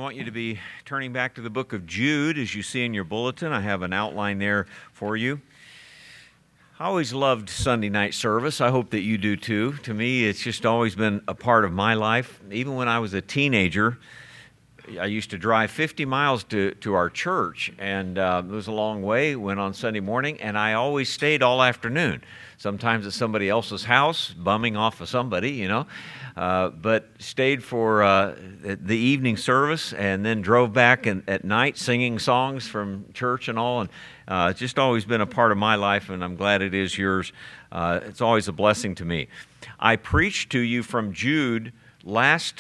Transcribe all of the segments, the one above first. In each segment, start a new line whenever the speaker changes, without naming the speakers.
want you to be turning back to the book of Jude. As you see in your bulletin, I have an outline there for you. I always loved Sunday night service. I hope that you do too. To me, it's just always been a part of my life. Even when I was a teenager, I used to drive 50 miles to our church, and it was a long way, went on Sunday morning, and I always stayed all afternoon. Sometimes at somebody else's house, bumming off of somebody, but stayed for the evening service and then drove back at night singing songs from church and all. And it's just always been a part of my life, and I'm glad it is yours. It's always a blessing to me. I preached to you from Jude last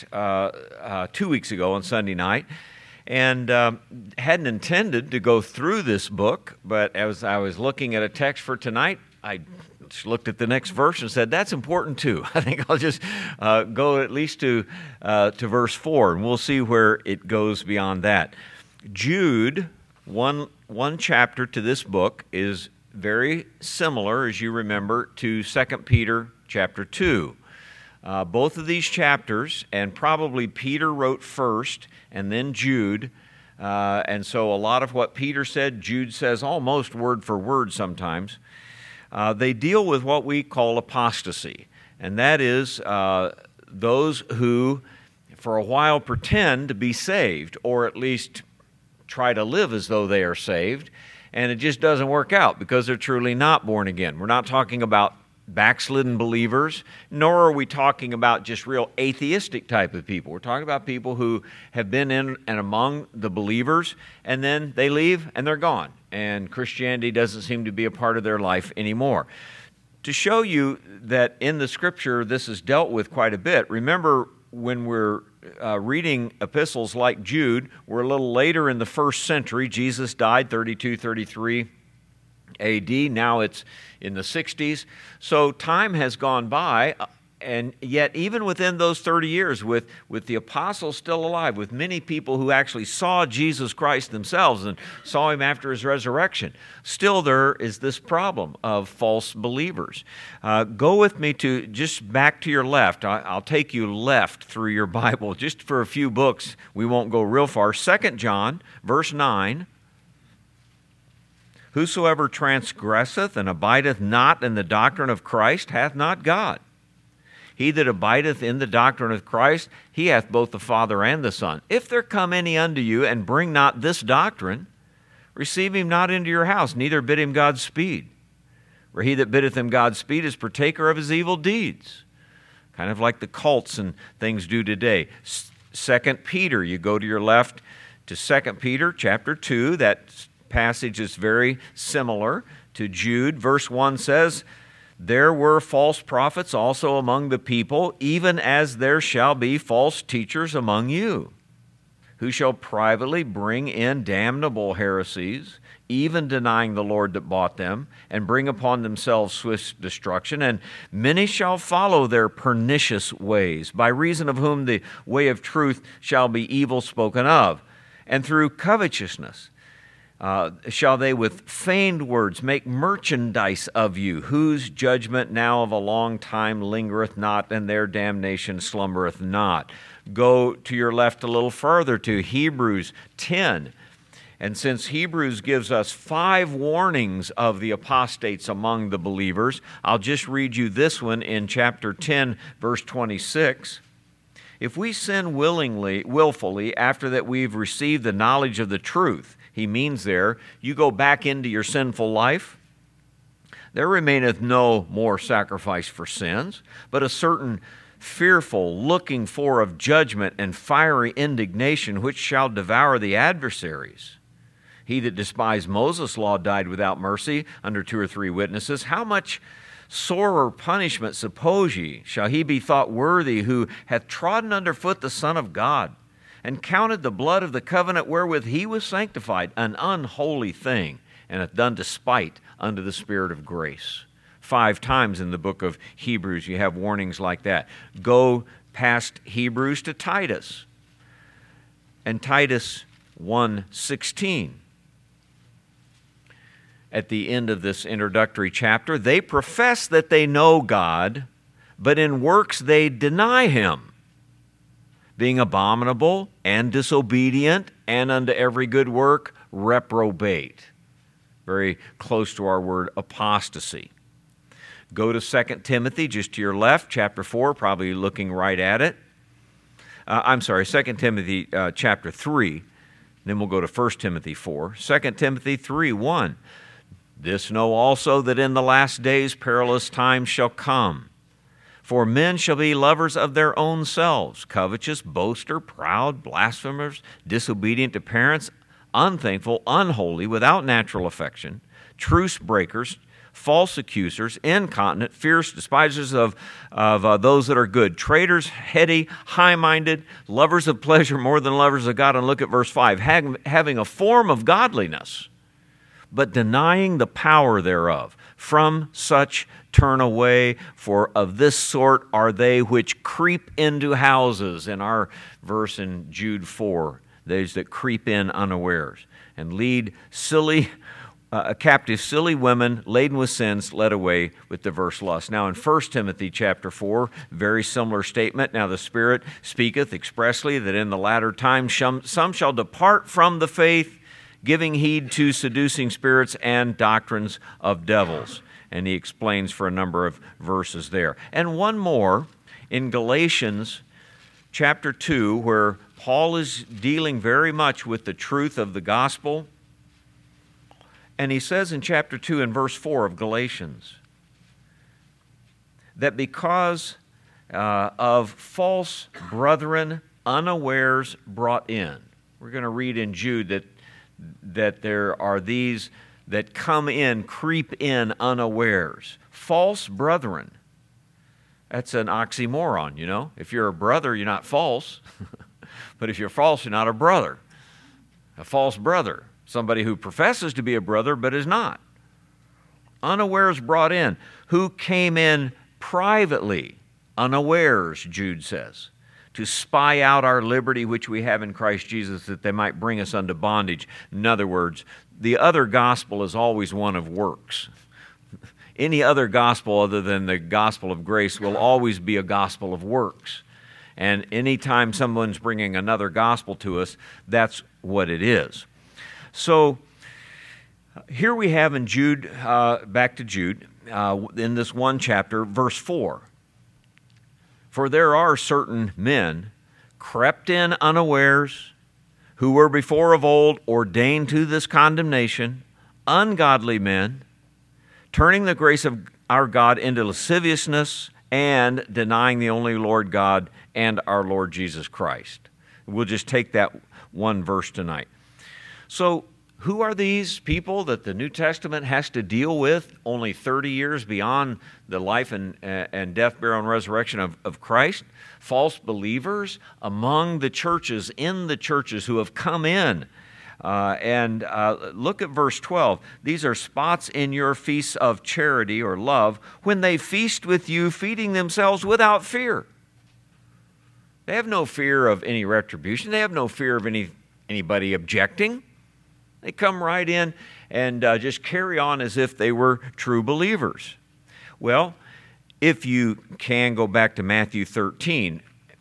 2 weeks ago on Sunday night, and hadn't intended to go through this book, but as I was looking at a text for tonight, I just looked at the next verse and said, that's important too. I think I'll just go at least to verse 4, and we'll see where it goes beyond that. Jude, one chapter to this book, is very similar, as you remember, to 2 Peter chapter 2. Both of these chapters, and probably Peter wrote first and then Jude, and so a lot of what Peter said, Jude says almost word for word sometimes. They deal with what we call apostasy, and that is those who for a while pretend to be saved, or at least try to live as though they are saved, and it just doesn't work out because they're truly not born again. We're not talking about backslidden believers, nor are we talking about just real atheistic type of people. We're talking about people who have been in and among the believers, and then they leave and they're gone, and Christianity doesn't seem to be a part of their life anymore. To show you that in the Scripture this is dealt with quite a bit, remember when we're reading epistles like Jude, we're a little later in the first century. Jesus died 32, 33 A.D. Now it's in the 60s. So time has gone by, and yet even within those 30 years, with the apostles still alive, with many people who actually saw Jesus Christ themselves and saw him after his resurrection, still there is this problem of false believers. Go with me to just back to your left. I'll take you left through your Bible just for a few books. We won't go real far. 2 John, verse 9. Whosoever transgresseth and abideth not in the doctrine of Christ hath not God. He that abideth in the doctrine of Christ, he hath both the Father and the Son. If there come any unto you and bring not this doctrine, receive him not into your house, neither bid him Godspeed. For he that biddeth him Godspeed is partaker of his evil deeds. Kind of like the cults and things do today. 2 Peter, you go to your left to 2 Peter chapter 2, that passage is very similar to Jude. Verse 1 says, there were false prophets also among the people, even as there shall be false teachers among you, who shall privately bring in damnable heresies, even denying the Lord that bought them, and bring upon themselves swift destruction. And many shall follow their pernicious ways, by reason of whom the way of truth shall be evil spoken of. And through covetousness shall they with feigned words make merchandise of you, whose judgment now of a long time lingereth not, and their damnation slumbereth not. Go to your left a little further to Hebrews 10. And since Hebrews gives us 5 warnings of the apostates among the believers, I'll just read you this one in chapter 10, verse 26. If we sin willfully, after that we've received the knowledge of the truth, he means there, you go back into your sinful life, there remaineth no more sacrifice for sins, but a certain fearful looking for of judgment and fiery indignation, which shall devour the adversaries. He that despised Moses' law died without mercy under 2 or 3 witnesses. How much sorer punishment, suppose ye, shall he be thought worthy who hath trodden under foot the Son of God, and counted the blood of the covenant wherewith he was sanctified an unholy thing, and hath done despite unto the Spirit of grace. 5 times in the book of Hebrews you have warnings like that. Go past Hebrews to Titus, and Titus 1:16. At the end of this introductory chapter, they profess that they know God, but in works they deny him, being abominable and disobedient, and unto every good work reprobate. Very close to our word apostasy. Go to 2 Timothy, just to your left, chapter 4, probably looking right at it. 2 Timothy chapter 3. Then we'll go to 1 Timothy 4. 2 Timothy 3:1. This know also that in the last days perilous times shall come. For men shall be lovers of their own selves, covetous, boaster, proud, blasphemers, disobedient to parents, unthankful, unholy, without natural affection, truce breakers, false accusers, incontinent, fierce, despisers of those that are good, traitors, heady, high-minded, lovers of pleasure more than lovers of God. And look at verse 5, having a form of godliness, but denying the power thereof. From such turn away, for of this sort are they which creep into houses. In our verse in Jude 4, those that creep in unawares and lead captive silly women laden with sins, led away with diverse lusts. Now in 1 Timothy chapter 4, very similar statement. Now the Spirit speaketh expressly that in the latter time some shall depart from the faith, giving heed to seducing spirits and doctrines of devils. And he explains for a number of verses there. And one more in Galatians chapter 2, where Paul is dealing very much with the truth of the gospel. And he says in chapter 2 and verse 4 of Galatians that because of false brethren unawares brought in. We're going to read in Jude that there are these that come in, creep in unawares. False brethren. That's an oxymoron, you know. If you're a brother, you're not false. But if you're false, you're not a brother. A false brother. Somebody who professes to be a brother but is not. Unawares brought in. Who came in privately, unawares, Jude says, to spy out our liberty which we have in Christ Jesus, that they might bring us unto bondage. In other words, the other gospel is always one of works. Any other gospel other than the gospel of grace will always be a gospel of works. And anytime someone's bringing another gospel to us, that's what it is. So here we have in Jude, back to Jude, in this one chapter, verse 4. For there are certain men crept in unawares, who were before of old ordained to this condemnation, ungodly men, turning the grace of our God into lasciviousness and denying the only Lord God and our Lord Jesus Christ. We'll just take that one verse tonight. So who are these people that the New Testament has to deal with only 30 years beyond the life and death, burial, and resurrection of Christ? False believers among the churches, in the churches who have come in. Look at verse 12. These are spots in your feasts of charity or love when they feast with you, feeding themselves without fear. They have no fear of any retribution. They have no fear of anybody objecting. They come right in and just carry on as if they were true believers. Well, if you can go back to Matthew 13,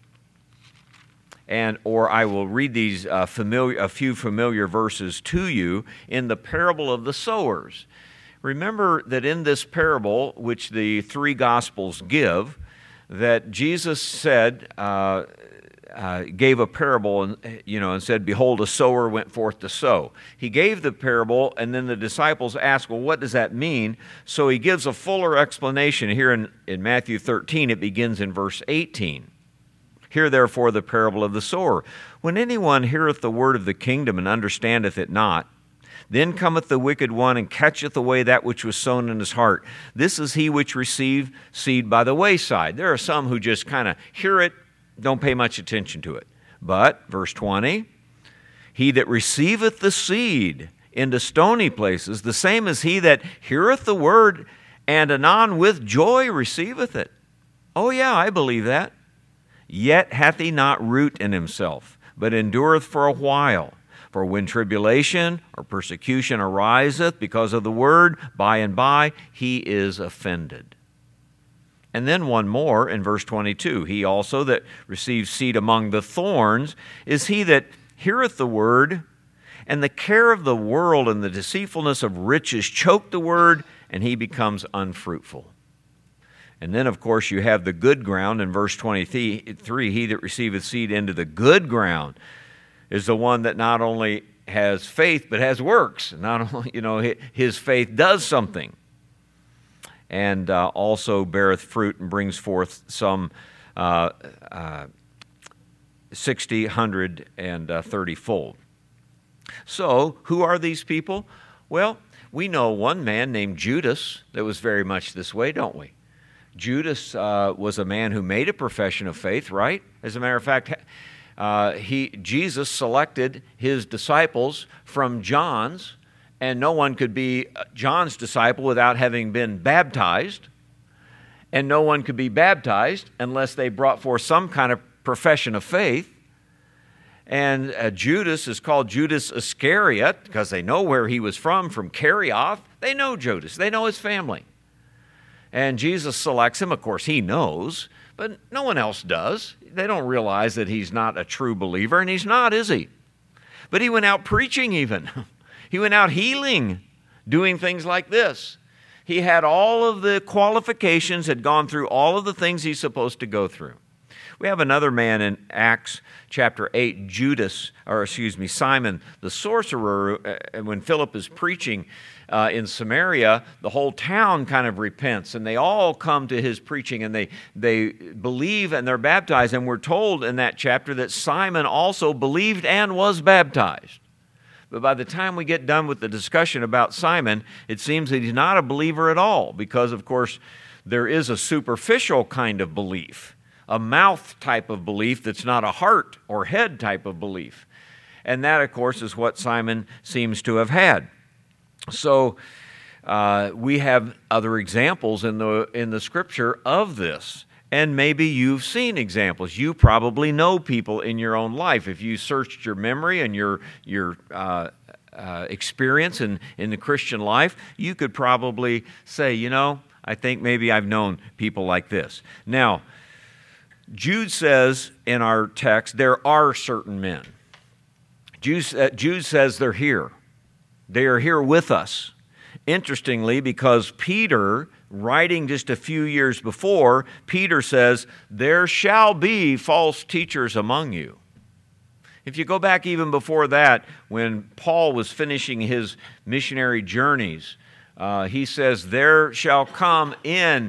or I will read these a few familiar verses to you in the parable of the sowers. Remember that in this parable, which the three Gospels give, that Jesus said, gave a parable and said, behold, a sower went forth to sow. He gave the parable, and then the disciples asked, well, what does that mean? So he gives a fuller explanation. Here in Matthew 13, it begins in verse 18. Hear therefore the parable of the sower. When anyone heareth the word of the kingdom and understandeth it not, then cometh the wicked one and catcheth away that which was sown in his heart. This is he which received seed by the wayside. There are some who just kind of hear it, don't pay much attention to it. But, verse 20, he that receiveth the seed into stony places, the same as he that heareth the word, and anon with joy receiveth it. Oh yeah, I believe that. Yet hath he not root in himself, but endureth for a while. For when tribulation or persecution ariseth because of the word, by and by he is offended. And then one more in verse 22. He also that receives seed among the thorns is he that heareth the word, and the care of the world and the deceitfulness of riches choke the word, and he becomes unfruitful. And then, of course, you have the good ground in verse 23. He that receiveth seed into the good ground is the one that not only has faith, but has works. Not only, his faith does something. And also beareth fruit and brings forth some 60, 100, and 30-fold. So, who are these people? Well, we know one man named Judas that was very much this way, don't we? Judas was a man who made a profession of faith, right? As a matter of fact, Jesus selected his disciples from John's, and no one could be John's disciple without having been baptized, and no one could be baptized unless they brought forth some kind of profession of faith. And Judas is called Judas Iscariot because they know where he was from Kerioth. They know Judas. They know his family. And Jesus selects him. Of course, he knows, but no one else does. They don't realize that he's not a true believer, and he's not, is he? But he went out preaching even. He went out healing, doing things like this. He had all of the qualifications, had gone through all of the things he's supposed to go through. We have another man in Acts chapter 8, Simon the sorcerer. When Philip is preaching in Samaria, the whole town kind of repents, and they all come to his preaching, and they believe and they're baptized. And we're told in that chapter that Simon also believed and was baptized. But by the time we get done with the discussion about Simon, it seems that he's not a believer at all, because, of course, there is a superficial kind of belief, a mouth type of belief that's not a heart or head type of belief. And that, of course, is what Simon seems to have had. So we have other examples in the Scripture of this. And maybe you've seen examples. You probably know people in your own life. If you searched your memory and your experience in the Christian life, you could probably say, I think maybe I've known people like this. Now, Jude says in our text, there are certain men. Jude says they're here. They are here with us. Interestingly, because Peter, writing just a few years before, Peter says, there shall be false teachers among you. If you go back even before that, when Paul was finishing his missionary journeys, he says, there shall come in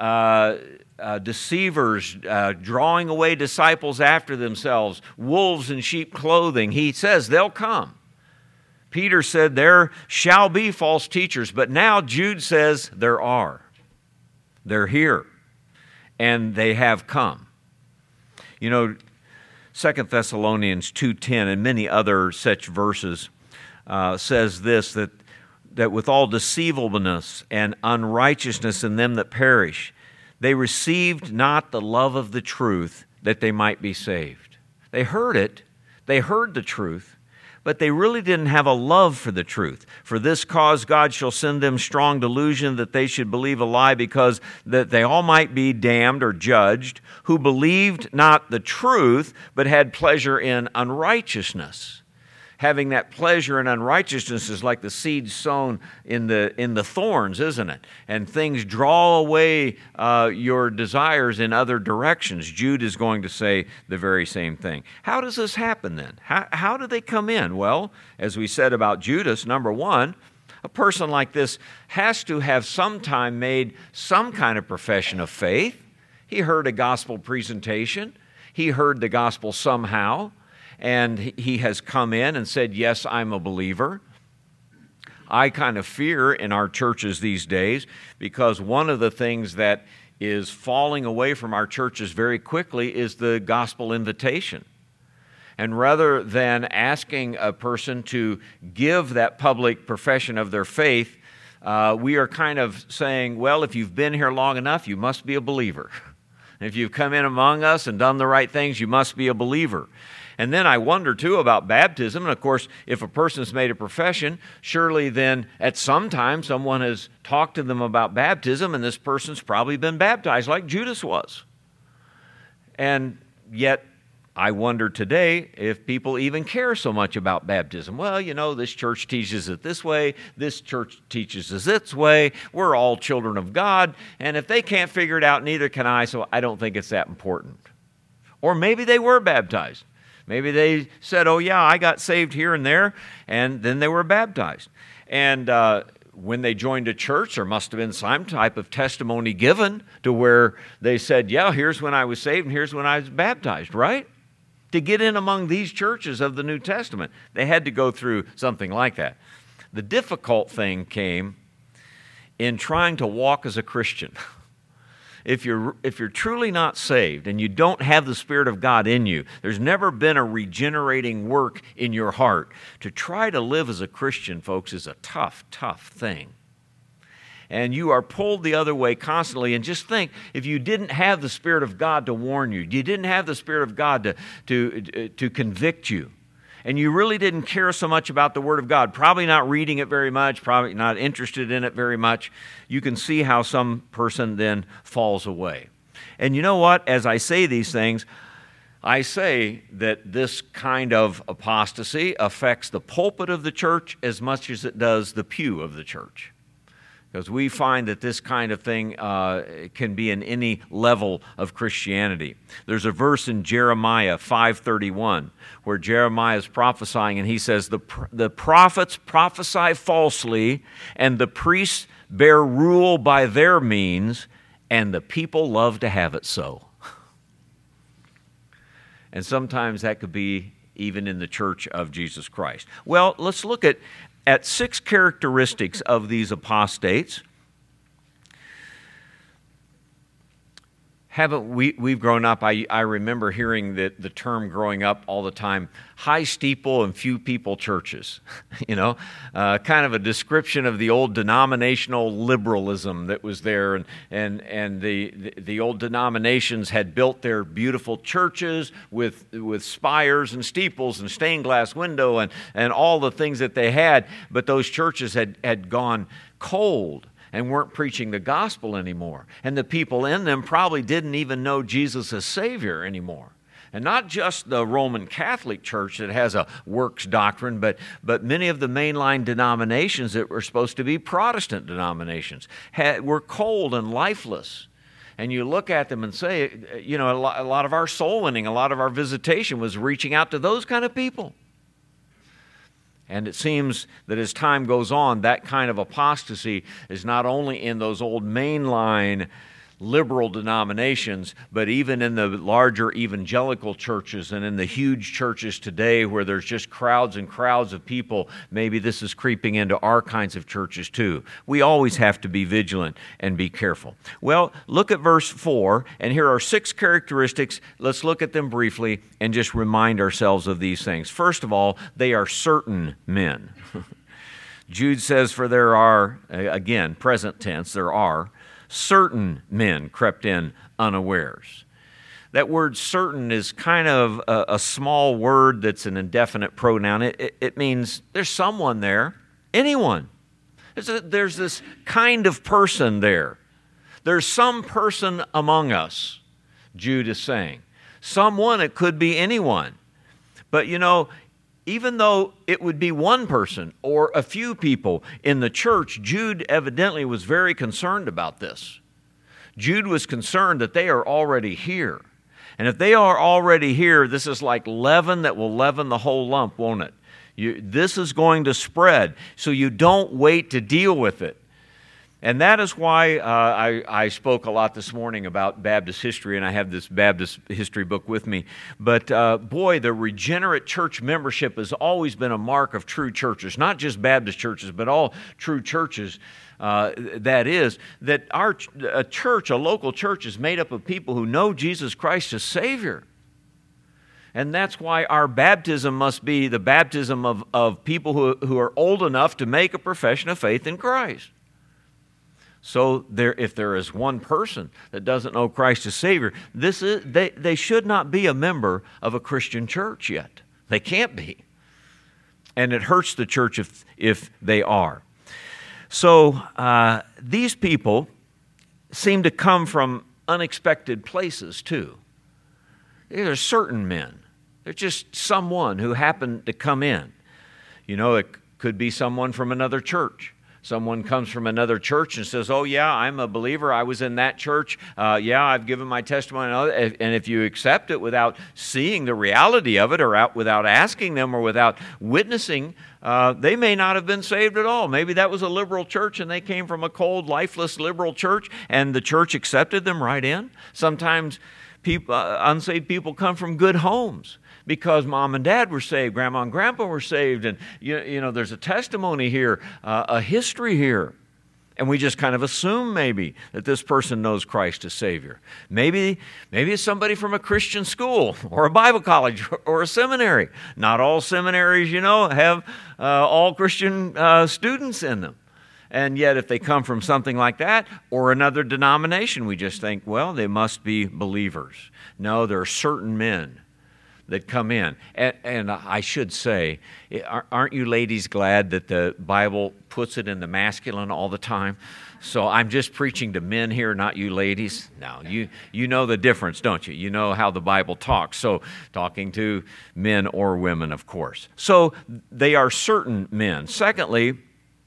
deceivers, drawing away disciples after themselves, wolves in sheep clothing. He says they'll come. Peter said there shall be false teachers, but now Jude says there are. They're here, and they have come. 2 Thessalonians 2:10 and many other such verses says this, that with all deceivableness and unrighteousness in them that perish, they received not the love of the truth, that they might be saved. They heard it. They heard the truth, but they really didn't have a love for the truth. For this cause God shall send them strong delusion, that they should believe a lie, because that they all might be damned or judged, who believed not the truth, but had pleasure in unrighteousness. Having that pleasure in unrighteousness is like the seed sown in the thorns, isn't it? And things draw away your desires in other directions. Jude is going to say the very same thing. How does this happen then? How do they come in? Well, as we said about Judas, number one, a person like this has to have sometime made some kind of profession of faith. He heard a gospel presentation. He heard the gospel somehow. And he has come in and said, yes, I'm a believer. I kind of fear in our churches these days, because one of the things that is falling away from our churches very quickly is the gospel invitation. And rather than asking a person to give that public profession of their faith, we are kind of saying, well, if you've been here long enough, you must be a believer. If you've come in among us and done the right things, you must be a believer. And then I wonder, too, about baptism. And, of course, if a person's made a profession, surely then at some time someone has talked to them about baptism, and this person's probably been baptized like Judas was. And yet, I wonder today if people even care so much about baptism. Well, this church teaches it this way, this church teaches it this way, we're all children of God, and if they can't figure it out, neither can I, so I don't think it's that important. Or maybe they were baptized. Maybe they said, oh yeah, I got saved here and there, and then they were baptized. And when they joined a church, there must have been some type of testimony given to where they said, yeah, here's when I was saved and here's when I was baptized, right? To get in among these churches of the New Testament, they had to go through something like that. The difficult thing came in trying to walk as a Christian. If you're truly not saved and you don't have the Spirit of God in you, there's never been a regenerating work in your heart. To try to live as a Christian, folks, is a tough, tough thing. And you are pulled the other way constantly. And just think, if you didn't have the Spirit of God to warn you, you didn't have the Spirit of God to convict you, and you really didn't care so much about the Word of God, probably not reading it very much, probably not interested in it very much, you can see how some person then falls away. And you know what? As I say these things, I say that this kind of apostasy affects the pulpit of the church as much as it does the pew of the church. Because we find that this kind of thing can be in any level of Christianity. There's a verse in Jeremiah 5:31 where Jeremiah is prophesying, and he says, the prophets prophesy falsely, and the priests bear rule by their means, and the people love to have it so. And sometimes that could be even in the church of Jesus Christ. Well, let's look at 6 characteristics of these apostates. We've grown up, I remember hearing the term growing up all the time, high steeple and few people churches. Kind of a description of the old denominational liberalism that was there, and the old denominations had built their beautiful churches with spires and steeples and stained glass window and all the things that they had, but those churches had gone cold and weren't preaching the gospel anymore. And the people in them probably didn't even know Jesus as Savior anymore. And not just the Roman Catholic Church that has a works doctrine, but many of the mainline denominations that were supposed to be Protestant denominations were cold and lifeless. And you look at them and say, a lot of our soul winning, a lot of our visitation was reaching out to those kind of people. And it seems that as time goes on, that kind of apostasy is not only in those old mainline liberal denominations, but even in the larger evangelical churches and in the huge churches today where there's just crowds and crowds of people. Maybe this is creeping into our kinds of churches too. We always have to be vigilant and be careful. Well, look at verse 4, and here are 6 characteristics. Let's look at them briefly and just remind ourselves of these things. First of all, they are certain men. Jude says, for there are, again, present tense, there are certain men crept in unawares. That word certain is kind of a small word that's an indefinite pronoun. It means there's someone there, anyone. There's this kind of person there. There's some person among us, Jude is saying. Someone, it could be anyone. But even though it would be one person or a few people in the church, Jude evidently was very concerned about this. Jude was concerned that they are already here. And if they are already here, this is like leaven that will leaven the whole lump, won't it? This is going to spread, so you don't wait to deal with it. And that is why I spoke a lot this morning about Baptist history, and I have this Baptist history book with me. But boy, the regenerate church membership has always been a mark of true churches, not just Baptist churches, but all true churches. That is, that a local church is made up of people who know Jesus Christ as Savior. And that's why our baptism must be the baptism of people who are old enough to make a profession of faith in Christ. So if there is one person that doesn't know Christ as Savior, they should not be a member of a Christian church yet. They can't be. And it hurts the church if they are. So these people seem to come from unexpected places too. There's certain men. They're just someone who happened to come in. You know, it could be someone from another church. Someone comes from another church and says, oh yeah, I'm a believer. I was in that church. Yeah, I've given my testimony. And if you accept it without seeing the reality of it or without asking them or without witnessing, they may not have been saved at all. Maybe that was a liberal church and they came from a cold, lifeless liberal church and the church accepted them right in. Sometimes unsaved people come from good homes, because mom and dad were saved, grandma and grandpa were saved, and you know there's a testimony here, a history here. And we just kind of assume maybe that this person knows Christ as Savior. Maybe it's somebody from a Christian school or a Bible college or a seminary. Not all seminaries, have all Christian students in them. And yet if they come from something like that or another denomination, we just think, well, they must be believers. No, there are certain men that come in. And I should say, aren't you ladies glad that the Bible puts it in the masculine all the time? So I'm just preaching to men here, not you ladies. No, you know the difference, don't you? You know how the Bible talks. So talking to men or women, of course. So they are certain men. Secondly,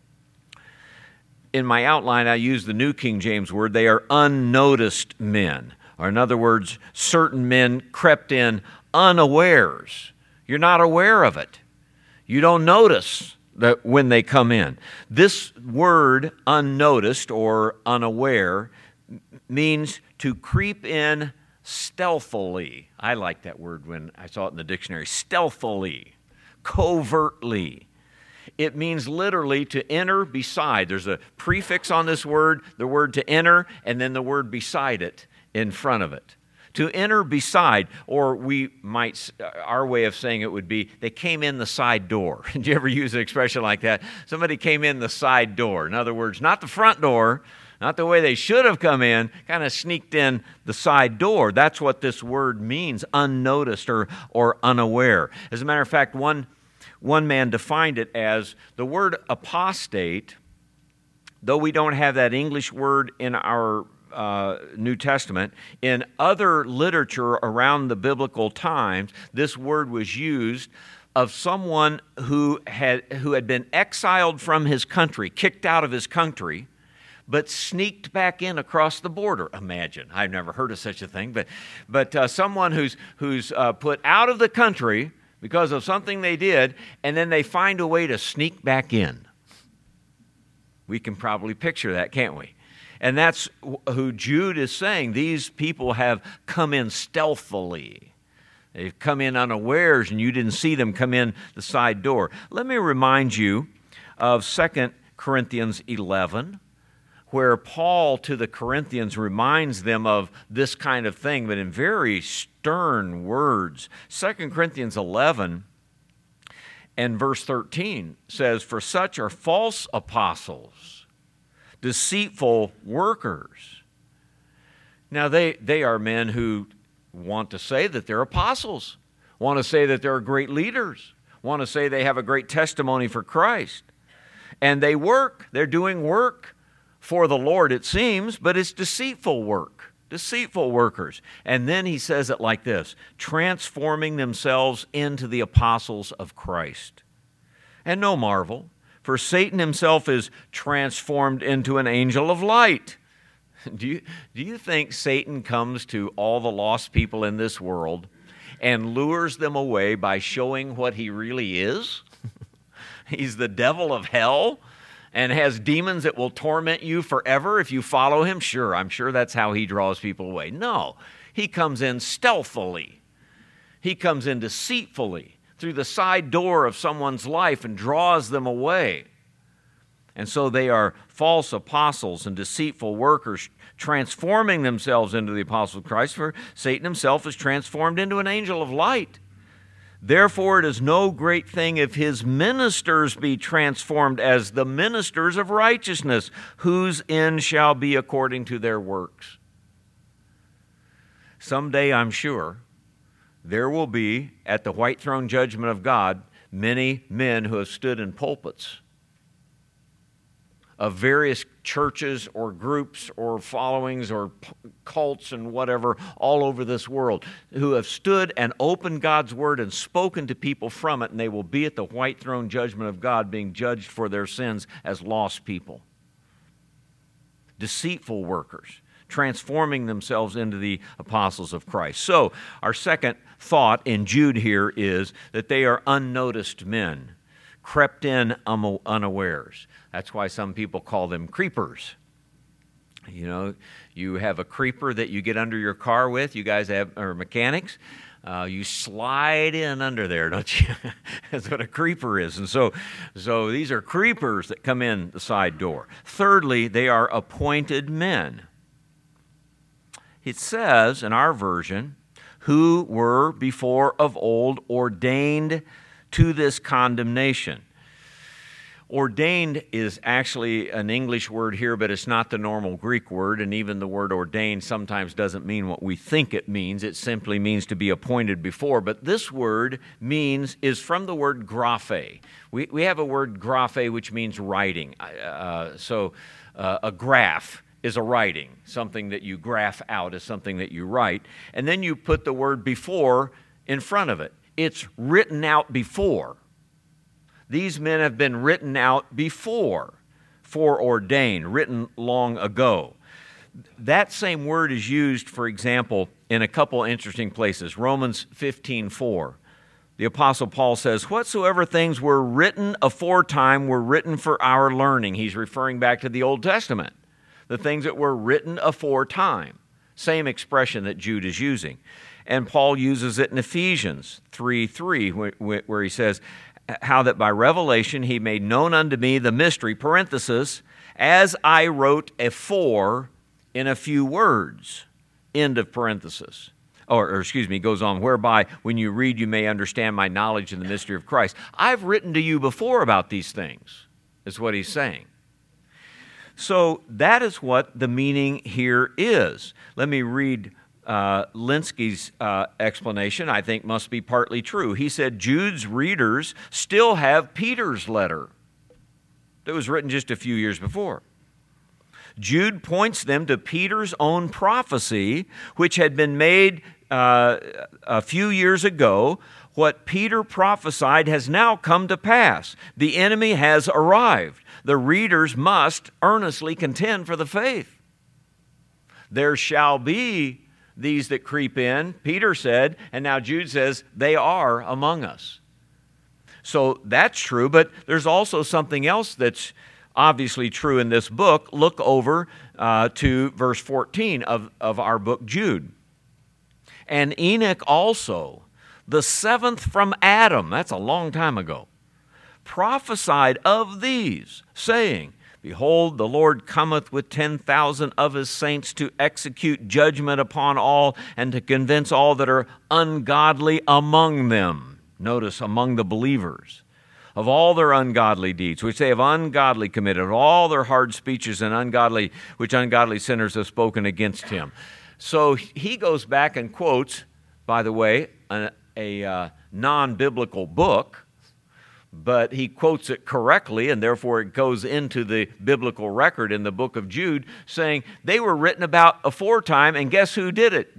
in my outline, I use the New King James word. They are unnoticed men. Or in other words, certain men crept in unawares. You're not aware of it. You don't notice that when they come in. This word, unnoticed or unaware, means to creep in stealthily. I like that word when I saw it in the dictionary. Stealthily, covertly. It means literally to enter beside. There's a prefix on this word, the word to enter, and then the word beside it, in front of it. To enter beside, or our way of saying it would be, they came in the side door. Did you ever use an expression like that? Somebody came in the side door. In other words, not the front door, not the way they should have come in, kind of sneaked in the side door. That's what this word means, unnoticed or unaware. As a matter of fact, one man defined it as the word apostate, though we don't have that English word in our New Testament. In other literature around the biblical times, this word was used of someone who had been exiled from his country, kicked out of his country, but sneaked back in across the border. Imagine, I've never heard of such a thing, but someone who's put out of the country because of something they did, and then they find a way to sneak back in. We can probably picture that, can't we? And that's who Jude is saying. These people have come in stealthily. They've come in unawares, and you didn't see them come in the side door. Let me remind you of 2 Corinthians 11, where Paul to the Corinthians reminds them of this kind of thing, but in very stern words. 2 Corinthians 11 and verse 13 says, "For such are false apostles, deceitful workers." Now they are men who want to say that they're apostles, want to say that they're great leaders, want to say they have a great testimony for Christ. And they're doing work for the Lord, it seems, but it's deceitful work, deceitful workers. And then he says it like this, transforming themselves into the apostles of Christ. And no marvel, for Satan himself is transformed into an angel of light. Do you think Satan comes to all the lost people in this world and lures them away by showing what he really is? He's the devil of hell and has demons that will torment you forever if you follow him? Sure, I'm sure that's how he draws people away. No, he comes in stealthily. He comes in deceitfully through the side door of someone's life and draws them away. And so they are false apostles and deceitful workers, transforming themselves into the apostles of Christ, for Satan himself is transformed into an angel of light. Therefore it is no great thing if his ministers be transformed as the ministers of righteousness, whose end shall be according to their works. Someday, I'm sure, there will be, at the white throne judgment of God, many men who have stood in pulpits of various churches or groups or followings or cults and whatever all over this world, who have stood and opened God's Word and spoken to people from it, and they will be at the white throne judgment of God being judged for their sins as lost people. Deceitful workers, transforming themselves into the apostles of Christ. So, our second thought in Jude here is that they are unnoticed men, crept in unawares. That's why some people call them creepers. You know, you have a creeper that you get under your car with. You guys are mechanics. You slide in under there, don't you? That's what a creeper is. And so these are creepers that come in the side door. Thirdly, they are appointed men. It says in our version, who were before of old ordained to this condemnation. Ordained is actually an English word here, but it's not the normal Greek word, and even the word ordained sometimes doesn't mean what we think it means. It simply means to be appointed before, but this word is from the word graphe. We have a word graphe which means writing. A graph is a writing. Something that you graph out is something that you write, and then you put the word before in front of it. It's written out before. These men have been written out before, foreordained, written long ago. That same word is used, for example, in a couple interesting places. Romans 15:4. The Apostle Paul says, whatsoever things were written aforetime were written for our learning. He's referring back to the Old Testament. The things that were written aforetime. Same expression that Jude is using. And Paul uses it in Ephesians 3:3, where he says, how that by revelation he made known unto me the mystery, parenthesis, as I wrote afore in a few words, end of parenthesis. Goes on, whereby when you read you may understand my knowledge in the mystery of Christ. I've written to you before about these things, is what he's saying. So that is what the meaning here is. Let me read Linsky's explanation. I think must be partly true. He said Jude's readers still have Peter's letter that was written just a few years before. Jude points them to Peter's own prophecy, which had been made a few years ago. What Peter prophesied has now come to pass. The enemy has arrived. The readers must earnestly contend for the faith. There shall be these that creep in, Peter said, and now Jude says, they are among us. So that's true, but there's also something else that's obviously true in this book. Look over to verse 14 of our book, Jude. And Enoch also, the seventh from Adam, that's a long time ago, prophesied of these, saying, behold, the Lord cometh with 10,000 of his saints to execute judgment upon all and to convince all that are ungodly among them. Notice, among the believers, of all their ungodly deeds, which they have ungodly committed, of all their hard speeches and which ungodly sinners have spoken against him. So he goes back and quotes, by the way, a non-biblical book, but he quotes it correctly, and therefore it goes into the biblical record in the book of Jude, saying they were written about aforetime, and guess who did it?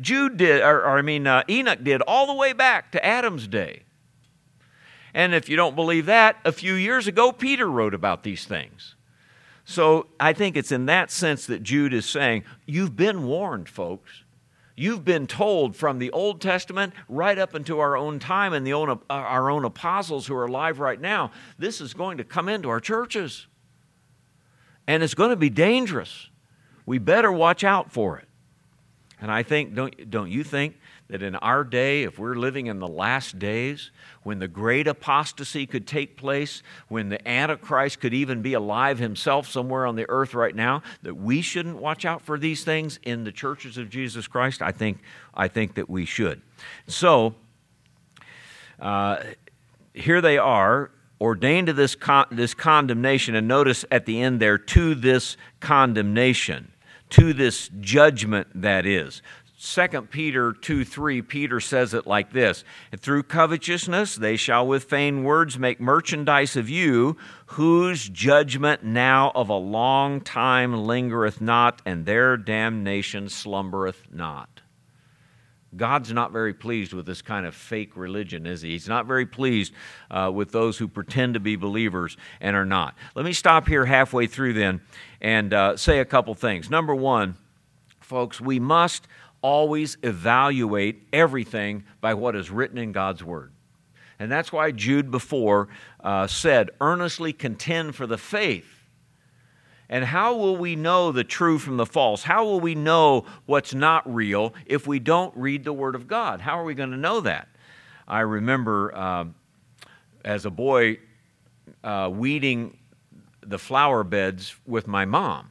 Enoch did, all the way back to Adam's day. And if you don't believe that, a few years ago, Peter wrote about these things. So I think it's in that sense that Jude is saying, you've been warned, folks. You've been told from the Old Testament right up into our own time and our own apostles who are alive right now, this is going to come into our churches. And it's going to be dangerous. We better watch out for it. And I think, don't you think that in our day, if we're living in the last days, when the great apostasy could take place, when the Antichrist could even be alive himself somewhere on the earth right now, that we shouldn't watch out for these things in the churches of Jesus Christ? I think that we should. So, Here they are, ordained to this condemnation, and notice at the end there, to this condemnation, to this judgment that is. 2 Peter 2:3, Peter says it like this: "And through covetousness they shall with vain words make merchandise of you, whose judgment now of a long time lingereth not, and their damnation slumbereth not." God's not very pleased with this kind of fake religion, is he? He's not very pleased with those who pretend to be believers and are not. Let me stop here halfway through then and say a couple things. Number one, folks, we must always evaluate everything by what is written in God's Word. And that's why Jude before said, earnestly contend for the faith. And how will we know the true from the false? How will we know what's not real if we don't read the Word of God? How are we going to know that? I remember as a boy weeding the flower beds with my mom.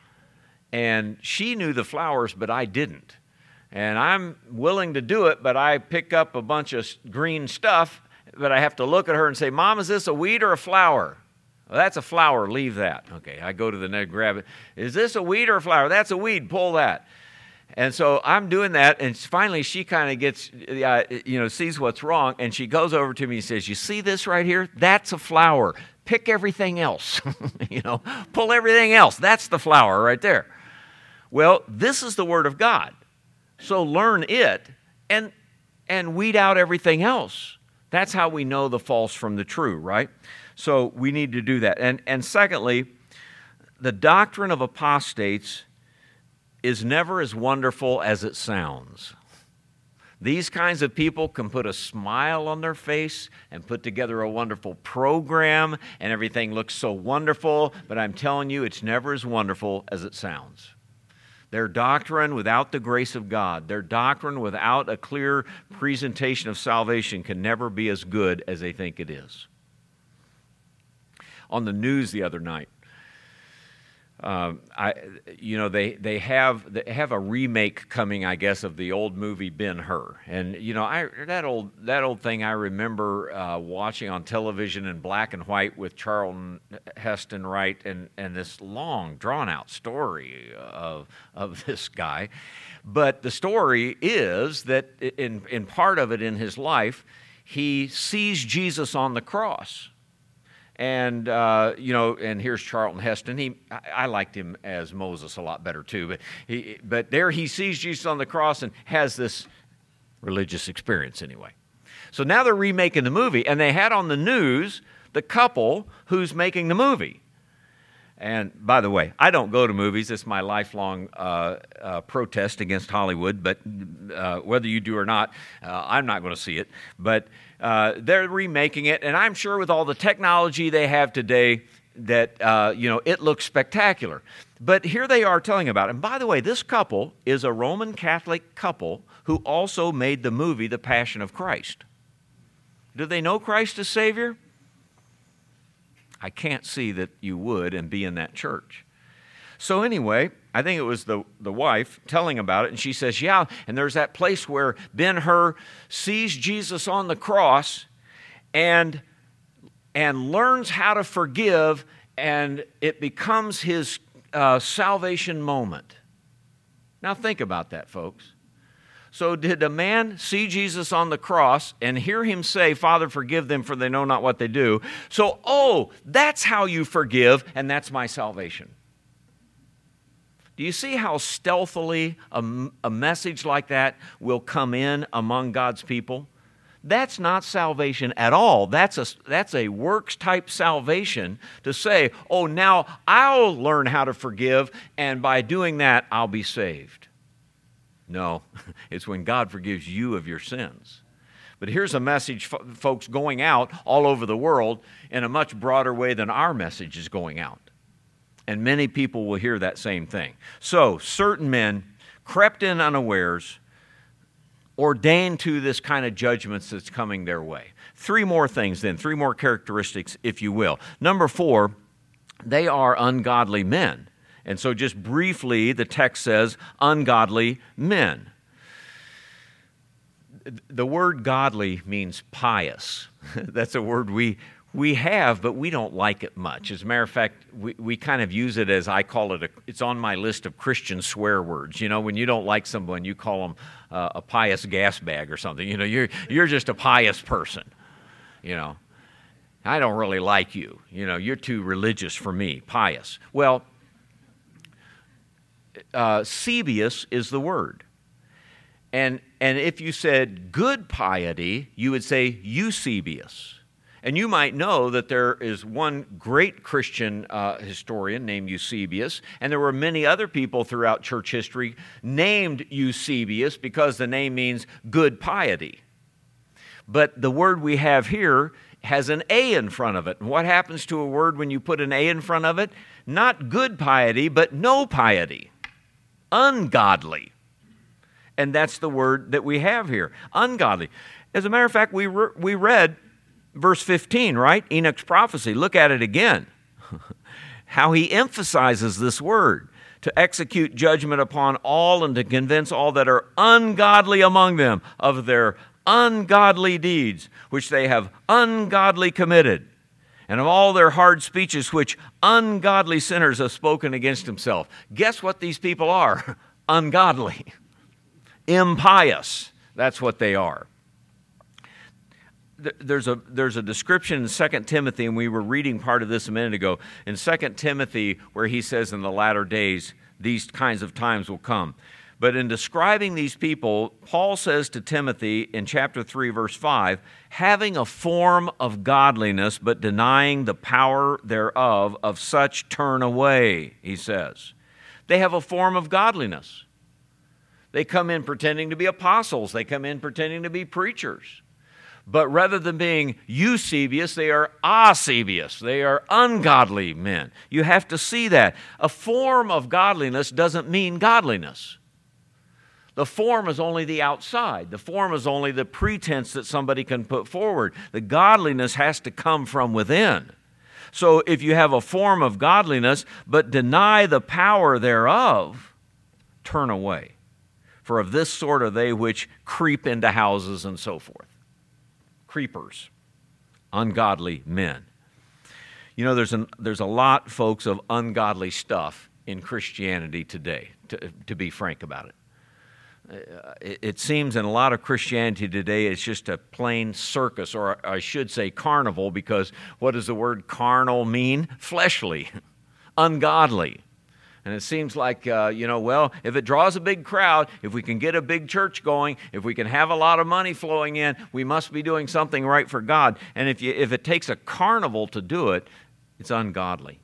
And she knew the flowers, but I didn't. And I'm willing to do it, but I pick up a bunch of green stuff, but I have to look at her and say, "Mom, is this a weed or a flower?" "Well, that's a flower, leave that." Okay, I go to the net, grab it. "Is this a weed or a flower?" "That's a weed, pull that." And so I'm doing that, and finally she kind of gets, sees what's wrong, and she goes over to me and says, "You see this right here? That's a flower. Pick everything else. Pull everything else. That's the flower right there." Well, this is the Word of God. So learn it and weed out everything else. That's how we know the false from the true, right? So we need to do that. And secondly, the doctrine of apostates is never as wonderful as it sounds. These kinds of people can put a smile on their face and put together a wonderful program, and everything looks so wonderful, but I'm telling you, it's never as wonderful as it sounds. Their doctrine without the grace of God, their doctrine without a clear presentation of salvation can never be as good as they think it is. On the news the other night, they have a remake coming, I guess, of the old movie Ben-Hur, and that old thing I remember watching on television in black and white with Charlton Heston, right, and this long drawn out story of this guy, but the story is that in part of it in his life, he sees Jesus on the cross. And, and here's Charlton Heston. I liked him as Moses a lot better too. But there he sees Jesus on the cross and has this religious experience anyway. So now they're remaking the movie, and they had on the news the couple who's making the movie. And by the way, I don't go to movies. It's my lifelong protest against Hollywood. But whether you do or not, I'm not going to see it. But they're remaking it, and I'm sure with all the technology they have today that it looks spectacular. But here they are telling about it. And by the way, this couple is a Roman Catholic couple who also made the movie The Passion of Christ. Do they know Christ as Savior? I can't see that you would and be in that church. So anyway, I think it was the wife telling about it, and she says, yeah, and there's that place where Ben-Hur sees Jesus on the cross and learns how to forgive, and it becomes his salvation moment. Now think about that, folks. So did a man see Jesus on the cross and hear him say, "Father, forgive them, for they know not what they do"? So, that's how you forgive, and that's my salvation. Do you see how stealthily a message like that will come in among God's people? That's not salvation at all. That's a works-type salvation to say, now I'll learn how to forgive, and by doing that, I'll be saved. No, it's when God forgives you of your sins. But here's a message, folks, going out all over the world in a much broader way than our message is going out. And many people will hear that same thing. So, certain men crept in unawares, ordained to this kind of judgments that's coming their way. Three more things then, three more characteristics, if you will. Number 4, they are ungodly men. And so just briefly, the text says, ungodly men. The word godly means pious. That's a word we have, but we don't like it much. As a matter of fact, we kind of use it as, I call it, it's on my list of Christian swear words. You know, when you don't like someone, you call them a pious gas bag or something. You know, you're just a pious person. You know, I don't really like you. You know, you're too religious for me, pious. Well, Eusebius is the word. And if you said good piety, you would say Eusebius. And you might know that there is one great Christian historian named Eusebius, and there were many other people throughout church history named Eusebius because the name means good piety. But the word we have here has an A in front of it. And what happens to a word when you put an A in front of it? Not good piety, but no piety. Ungodly. And that's the word that we have here, ungodly. As a matter of fact, we read verse 15, right? Enoch's prophecy. Look at it again. How he emphasizes this word, to execute judgment upon all and to convince all that are ungodly among them of their ungodly deeds, which they have ungodly committed, and of all their hard speeches which ungodly sinners have spoken against himself. Guess what these people are? Ungodly. Impious. That's what they are. There's a description in 2 Timothy, and we were reading part of this a minute ago, in 2 Timothy where he says in the latter days these kinds of times will come. But in describing these people, Paul says to Timothy in chapter 3, verse 5, having a form of godliness but denying the power thereof, of such turn away, he says. They have a form of godliness. They come in pretending to be apostles. They come in pretending to be preachers. But rather than being Eusebius, they are Eusebius. They are ungodly men. You have to see that. A form of godliness doesn't mean godliness. The form is only the outside. The form is only the pretense that somebody can put forward. The godliness has to come from within. So if you have a form of godliness but deny the power thereof, turn away. For of this sort are they which creep into houses and so forth. Creepers, ungodly men. You know, there's a lot, folks, of ungodly stuff in Christianity today, to be frank about it. It seems in a lot of Christianity today it's just a plain circus, or I should say carnival, because what does the word carnal mean? Fleshly, ungodly. And it seems like, well, if it draws a big crowd, if we can get a big church going, if we can have a lot of money flowing in, we must be doing something right for God. And if it takes a carnival to do it, it's ungodly.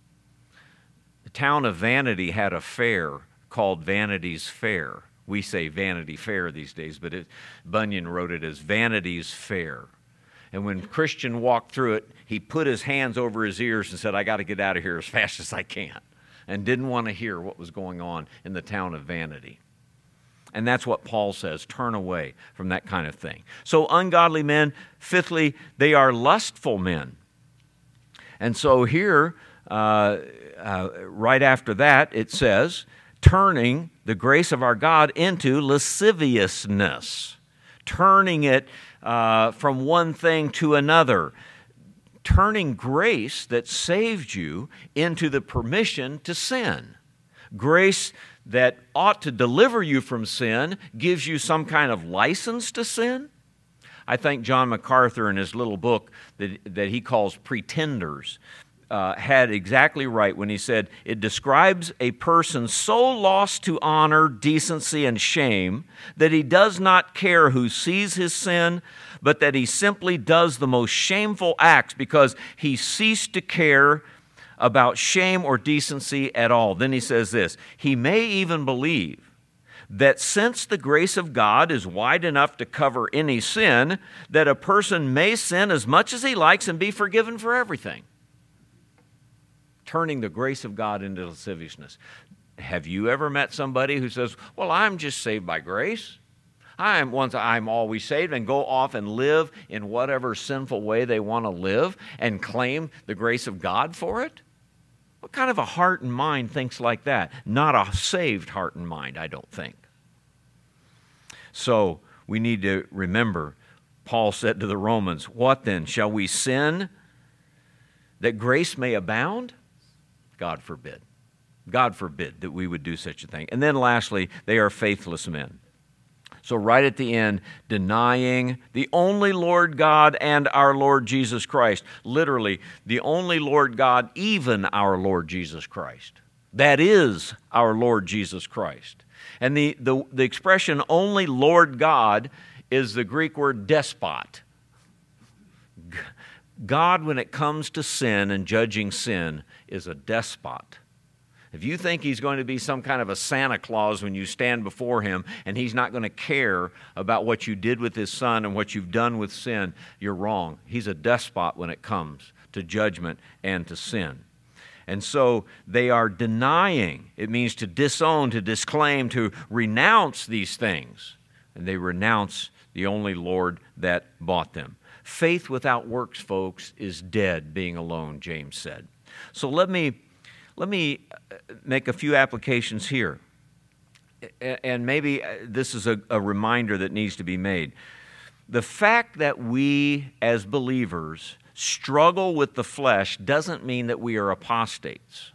The town of Vanity had a fair called Vanity's Fair. We say Vanity Fair these days, but Bunyan wrote it as Vanity's Fair. And when Christian walked through it, he put his hands over his ears and said, I got to get out of here as fast as I can. And didn't want to hear what was going on in the town of Vanity. And that's what Paul says, turn away from that kind of thing. So ungodly men, fifthly, they are lustful men. And so here, right after that, it says, turning the grace of our God into lasciviousness, turning it from one thing to another, turning grace that saved you into the permission to sin. Grace that ought to deliver you from sin gives you some kind of license to sin. I think John MacArthur in his little book that he calls Pretenders had exactly right when he said, it describes a person so lost to honor, decency, and shame that he does not care who sees his sin, but that he simply does the most shameful acts because he ceased to care about shame or decency at all. Then he says this, he may even believe that since the grace of God is wide enough to cover any sin, that a person may sin as much as he likes and be forgiven for everything. Turning the grace of God into lasciviousness. Have you ever met somebody who says, well, I'm just saved by grace? I'm always saved, and go off and live in whatever sinful way they want to live and claim the grace of God for it? What kind of a heart and mind thinks like that? Not a saved heart and mind, I don't think. So we need to remember, Paul said to the Romans, "What then? Shall we sin that grace may abound?" God forbid. God forbid that we would do such a thing. And then lastly, they are faithless men. So right at the end, denying the only Lord God and our Lord Jesus Christ. Literally, the only Lord God, even our Lord Jesus Christ. That is our Lord Jesus Christ. And the expression only Lord God is the Greek word despot. God, when it comes to sin and judging sin, is a despot. If you think he's going to be some kind of a Santa Claus when you stand before him and he's not going to care about what you did with his son and what you've done with sin, you're wrong. He's a despot when it comes to judgment and to sin. And so they are denying. It means to disown, to disclaim, to renounce these things. And they renounce the only Lord that bought them. Faith without works, folks, is dead, being alone, James said. So let me make a few applications here. And maybe this is a reminder that needs to be made. The fact that we as believers struggle with the flesh doesn't mean that we are apostates.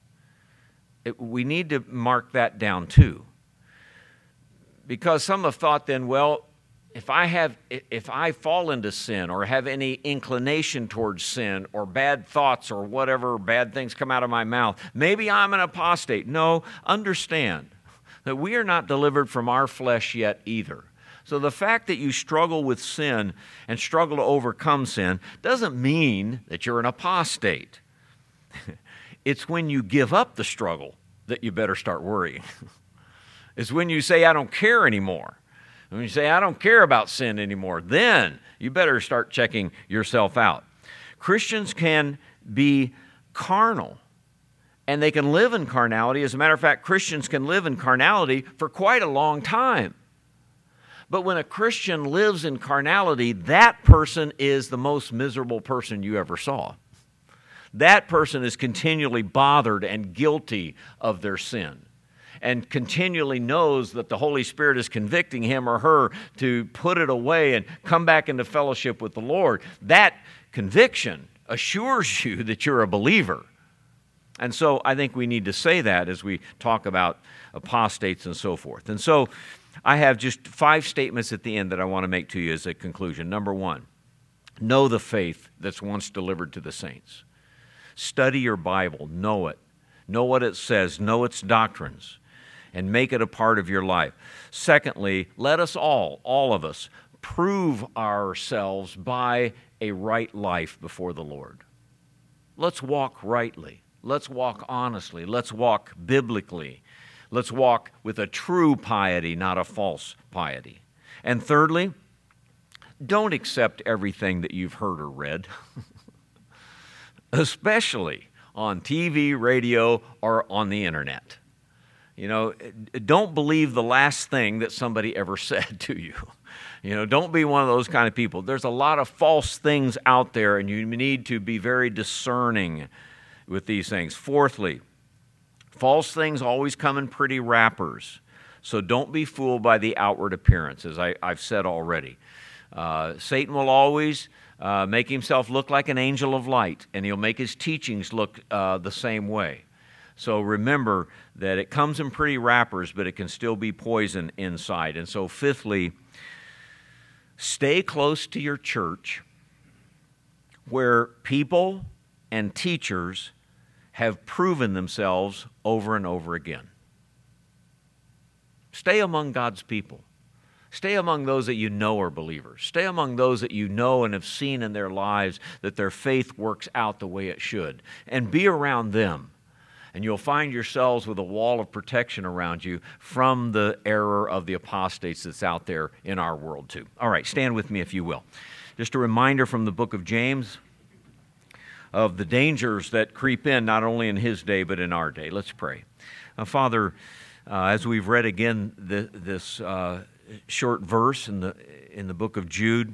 We need to mark that down too. Because some have thought then, well, if I fall into sin or have any inclination towards sin or bad thoughts or whatever bad things come out of my mouth, maybe I'm an apostate. No, understand that we are not delivered from our flesh yet either. So the fact that you struggle with sin and struggle to overcome sin doesn't mean that you're an apostate. It's when you give up the struggle that you better start worrying. It's when you say, I don't care anymore. When you say, I don't care about sin anymore, then you better start checking yourself out. Christians can be carnal, and they can live in carnality. As a matter of fact, Christians can live in carnality for quite a long time. But when a Christian lives in carnality, that person is the most miserable person you ever saw. That person is continually bothered and guilty of their sin, and continually knows that the Holy Spirit is convicting him or her to put it away and come back into fellowship with the Lord. That conviction assures you that you're a believer. And so I think we need to say that as we talk about apostates and so forth. And so I have just 5 statements at the end that I want to make to you as a conclusion. Number 1, know the faith that's once delivered to the saints. Study your Bible, know it. Know what it says, know its doctrines, and make it a part of your life. Secondly, let us all of us, prove ourselves by a right life before the Lord. Let's walk rightly. Let's walk honestly. Let's walk biblically. Let's walk with a true piety, not a false piety. And thirdly, don't accept everything that you've heard or read, especially on TV, radio, or on the internet. You know, don't believe the last thing that somebody ever said to you. You know, don't be one of those kind of people. There's a lot of false things out there, and you need to be very discerning with these things. Fourthly, false things always come in pretty wrappers. So don't be fooled by the outward appearance, as I've said already. Satan will always make himself look like an angel of light, and he'll make his teachings look the same way. So remember that it comes in pretty wrappers, but it can still be poison inside. And so fifthly, stay close to your church where people and teachers have proven themselves over and over again. Stay among God's people. Stay among those that you know are believers. Stay among those that you know and have seen in their lives that their faith works out the way it should. And be around them. And you'll find yourselves with a wall of protection around you from the error of the apostates that's out there in our world too. All right, stand with me if you will. Just a reminder from the book of James of the dangers that creep in not only in his day but in our day. Let's pray. Father, as we've read again this short verse in the book of Jude,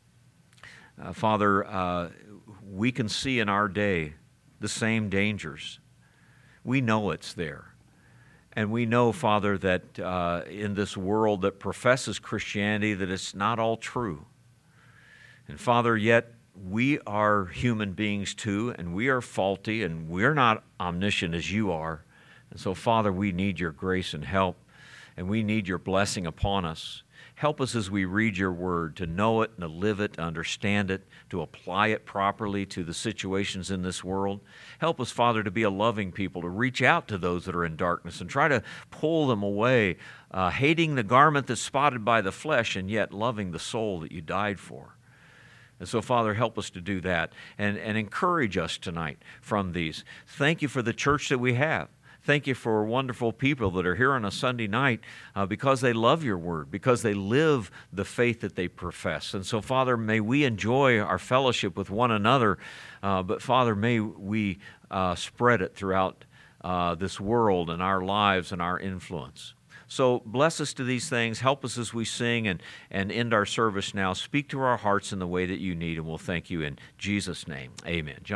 Father, we can see in our day the same dangers. We know it's there. And we know, Father, that in this world that professes Christianity, that it's not all true. And Father, yet we are human beings too, and we are faulty, and we're not omniscient as you are. And so, Father, we need your grace and help, and we need your blessing upon us. Help us as we read your word to know it and to live it, to understand it, to apply it properly to the situations in this world. Help us, Father, to be a loving people, to reach out to those that are in darkness and try to pull them away, hating the garment that's spotted by the flesh and yet loving the soul that you died for. And so, Father, help us to do that and encourage us tonight from these. Thank you for the church that we have. Thank you for wonderful people that are here on a Sunday night because they love your word, because they live the faith that they profess. And so, Father, may we enjoy our fellowship with one another, but, Father, may we spread it throughout this world and our lives and our influence. So bless us to these things. Help us as we sing and end our service now. Speak to our hearts in the way that you need, and we'll thank you in Jesus' name. Amen.